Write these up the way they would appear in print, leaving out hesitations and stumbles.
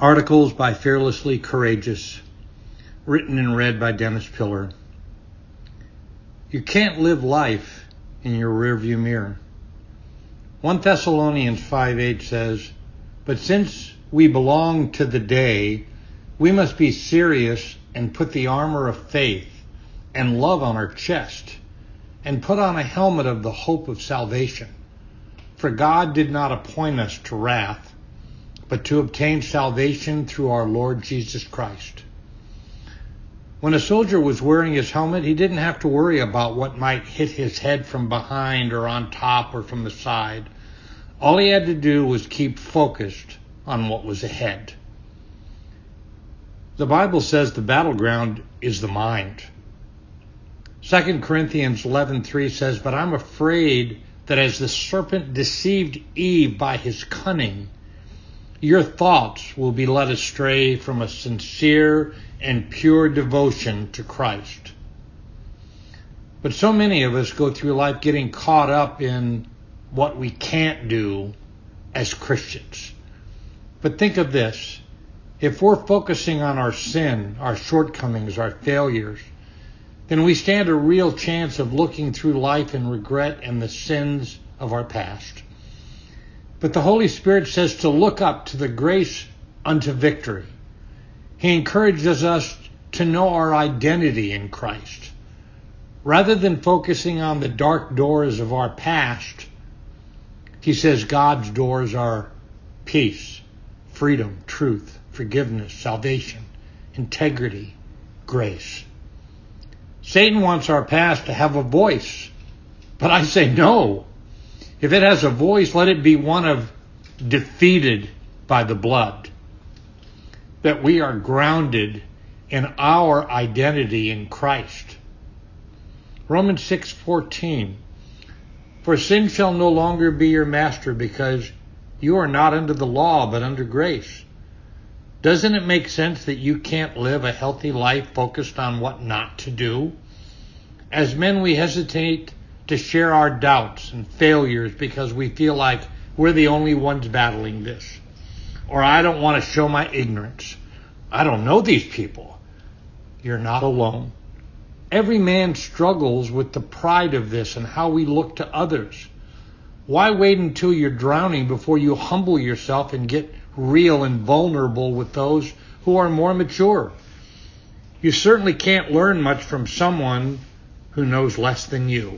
Articles by Fearlessly Courageous, written and read by Dennis Pillar. You can't live life in your rearview mirror. 1 Thessalonians 5:8 says, "But since we belong to the day, we must be serious and put the armor of faith and love on our chest, and put on a helmet of the hope of salvation. For God did not appoint us to wrath, but to obtain salvation through our Lord Jesus Christ." When a soldier was wearing his helmet, he didn't have to worry about what might hit his head from behind or on top or from the side. All he had to do was keep focused on what was ahead. The Bible says the battleground is the mind. 2 Corinthians 11:3 says, "But I'm afraid that as the serpent deceived Eve by his cunning, your thoughts will be led astray from a sincere and pure devotion to Christ." But so many of us go through life getting caught up in what we can't do as Christians. But think of this. If we're focusing on our sin, our shortcomings, our failures, then we stand a real chance of looking through life in regret and the sins of our past. But the Holy Spirit says to look up to the grace unto victory. He encourages us to know our identity in Christ. Rather than focusing on the dark doors of our past, he says God's doors are peace, freedom, truth, forgiveness, salvation, integrity, grace. Satan wants our past to have a voice, but I say no. If it has a voice, let it be one of defeated by the blood. That we are grounded in our identity in Christ. Romans 6:14, "For sin shall no longer be your master, because you are not under the law, but under grace." Doesn't it make sense that you can't live a healthy life focused on what not to do? As men, we hesitate to share our doubts and failures because we feel like we're the only ones battling this. Or I don't want to show my ignorance. I don't know these people. You're not alone. Every man struggles with the pride of this and how we look to others. Why wait until you're drowning before you humble yourself and get real and vulnerable with those who are more mature? You certainly can't learn much from someone who knows less than you.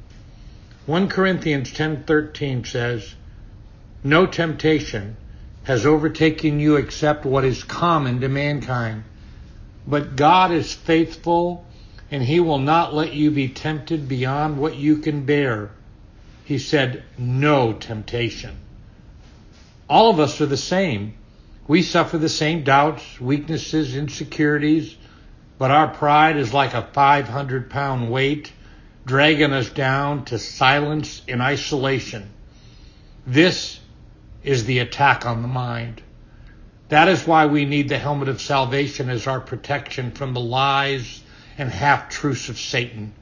1 Corinthians 10:13 says, "No temptation has overtaken you except what is common to mankind. But God is faithful, and he will not let you be tempted beyond what you can bear." He said, no temptation. All of us are the same. We suffer the same doubts, weaknesses, insecurities, but our pride is like a 500-pound weight, dragging us down to silence and isolation. This is the attack on the mind. That is why we need the helmet of salvation as our protection from the lies and half-truths of Satan.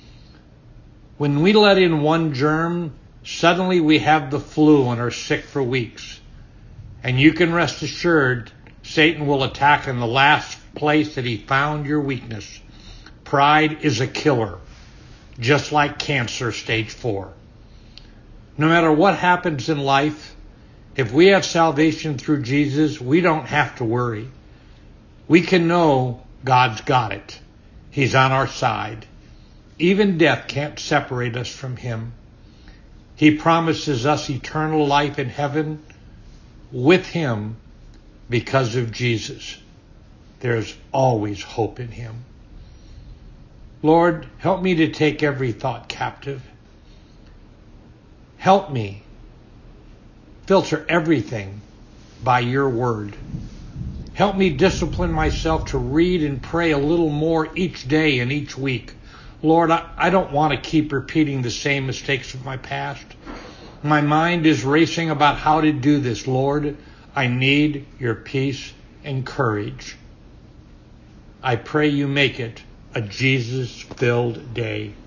When we let in one germ, suddenly we have the flu and are sick for weeks. And you can rest assured Satan will attack in the last place that he found your weakness. Pride is a killer, just like cancer stage 4. No matter what happens in life, if we have salvation through Jesus, we don't have to worry. We can know God's got it. He's on our side. Even death can't separate us from him. He promises us eternal life in heaven with him because of Jesus. There's always hope in him. Lord, help me to take every thought captive. Help me filter everything by your word. Help me discipline myself to read and pray a little more each day and each week. Lord, I don't want to keep repeating the same mistakes of my past. My mind is racing about how to do this. Lord, I need your peace and courage. I pray you make it a Jesus-filled day.